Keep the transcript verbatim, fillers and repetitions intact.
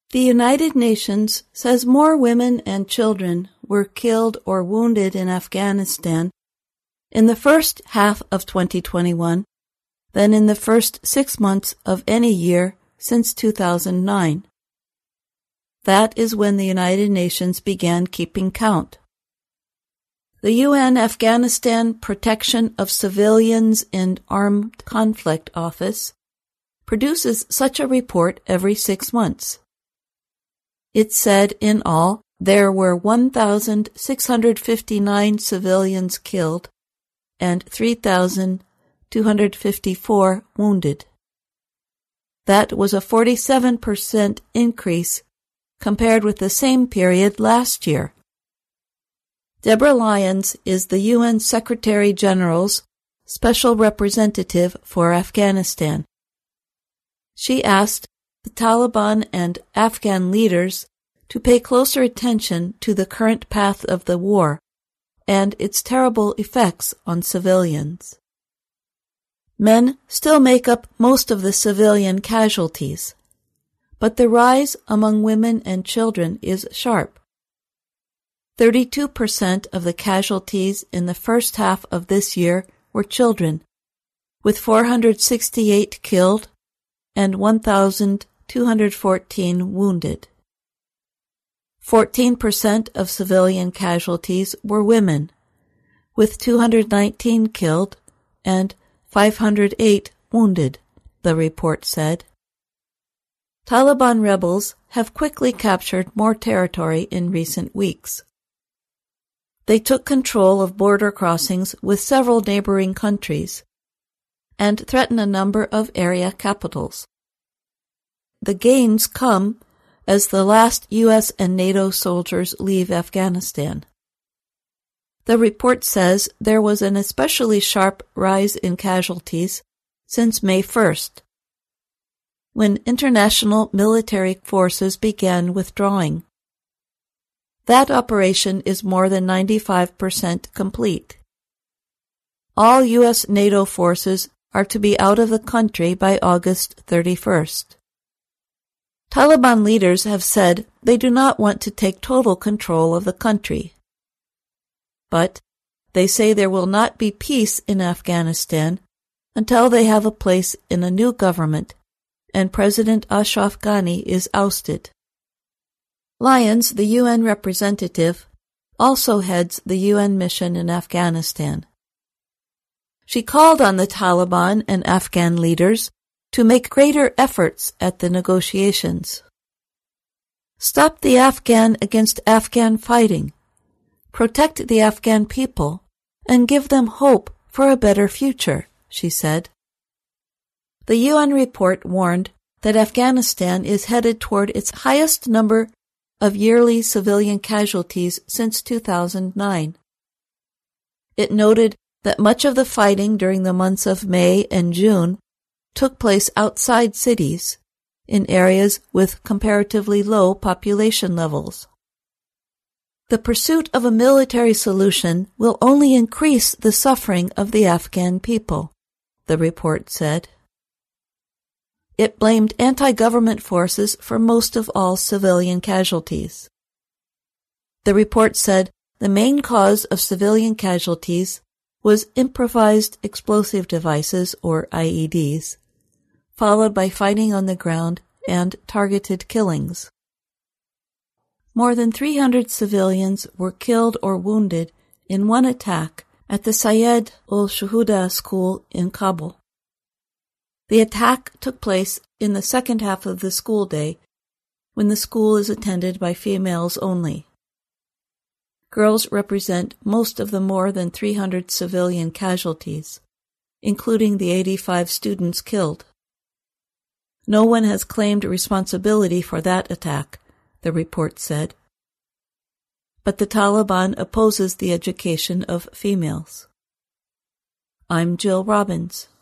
The United Nations says more women and children were killed or wounded in Afghanistan in the first half of twenty twenty-one than in the first six months of any year since two thousand nine. That is when the United Nations began keeping count. The U N Afghanistan Protection of Civilians in Armed Conflict Office produces such a report every six months. It said in all there were one thousand six hundred fifty-nine civilians killed and three thousand two hundred fifty-four wounded. That was a forty-seven percent increase compared with the same period last year. Deborah Lyons is the U N Secretary General's Special Representative for Afghanistan. She asked the Taliban and Afghan leaders to pay closer attention to the current path of the war and its terrible effects on civilians. Men still make up most of the civilian casualties, but the rise among women and children is sharp. thirty-two percent of the casualties in the first half of this year were children, with four hundred sixty-eight killed and one thousand two hundred fourteen wounded. fourteen percent of civilian casualties were women, with two hundred nineteen killed and five hundred eight wounded, the report said. Taliban rebels have quickly captured more territory in recent weeks. They took control of border crossings with several neighboring countries and threaten a number of area capitals. The gains come as the last U S and NATO soldiers leave Afghanistan. The report says there was an especially sharp rise in casualties since May first, when international military forces began withdrawing. That operation is more than ninety-five percent complete. All U S NATO forces are to be out of the country by August thirty-first. Taliban leaders have said they do not want to take total control of the country. But they say there will not be peace in Afghanistan until they have a place in a new government and President Ashraf Ghani is ousted. Lyons, the U N representative, also heads the U N mission in Afghanistan. She called on the Taliban and Afghan leaders to make greater efforts at the negotiations. Stop the Afghan against Afghan fighting, protect the Afghan people, and give them hope for a better future, she said. The U N report warned that Afghanistan is headed toward its highest number of yearly civilian casualties since two thousand nine. It noted that much of the fighting during the months of May and June took place outside cities, in areas with comparatively low population levels. The pursuit of a military solution will only increase the suffering of the Afghan people, the report said. It blamed anti-government forces for most of all civilian casualties. The report said the main cause of civilian casualties was improvised explosive devices, or I E Ds, followed by fighting on the ground and targeted killings. More than three hundred civilians were killed or wounded in one attack at the Syed ul Shuhada school in Kabul. The attack took place in the second half of the school day, when the school is attended by females only. Girls represent most of the more than three hundred civilian casualties, including the eighty-five students killed. No one has claimed responsibility for that attack, the report said. But the Taliban opposes the education of females. I'm Jill Robbins.